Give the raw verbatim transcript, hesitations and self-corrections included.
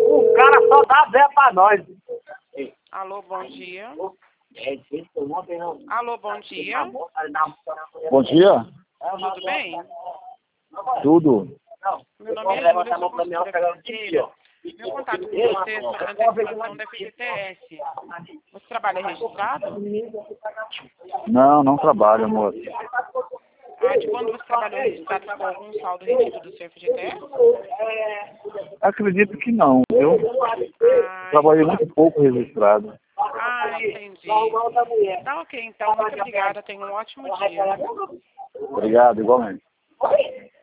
O cara só dá véia pra nós. Alô, bom dia. Alô, bom dia. Bom dia. Tudo bem? Tudo. Meu nome é Júlia, sou consultora financeira. Meu contato com você é sobre a antecipação da F G T S. Você trabalha registrado? Não, não trabalho, moço. Ah, de quando você trabalhou registrado, ficou algum saldo retido do seu F G T S? Acredito que não, viu? Ah, Trabalhei muito pouco registrado. ah, entendi. Tá ok, então. Muito obrigada. Tenha um ótimo dia. Obrigado, igualmente.